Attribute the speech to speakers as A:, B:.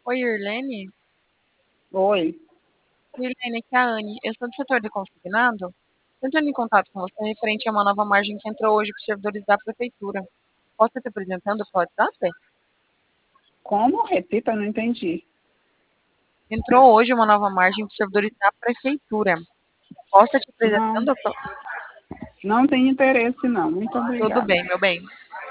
A: Oi, Irlene.
B: Oi,
A: Irlene, aqui é a Anne. Eu sou do setor de consignado. Estou entrando em contato com você referente a uma nova margem que entrou hoje para os servidores da prefeitura. Posso estar te apresentando pelo WhatsApp?
B: como? Repita, não entendi.
A: Entrou hoje uma nova margem para os servidores da prefeitura. Posso estar te
B: Não,
A: apresentando?
B: não tenho interesse não, muito
A: Tudo
B: obrigada.
A: bem, meu bem.